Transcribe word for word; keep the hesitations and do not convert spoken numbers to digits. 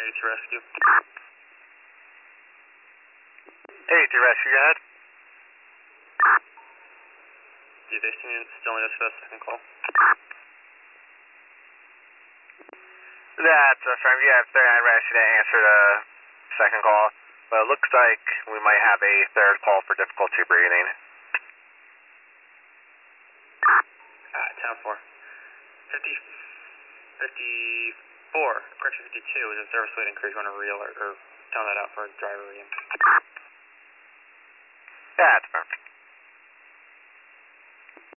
to rescue. Hey, to rescue, go ahead. Do they still need us for the second call? That's affirmed. Yeah, if they're not rescue to answer the second call. But it looks like we might have a third call for difficulty breathing. Ah, ten four. fifty, fifty-four, correction fifty-two is a service weight increase. You want to re alert or tell that out for driver again? Yeah, that's affirmed.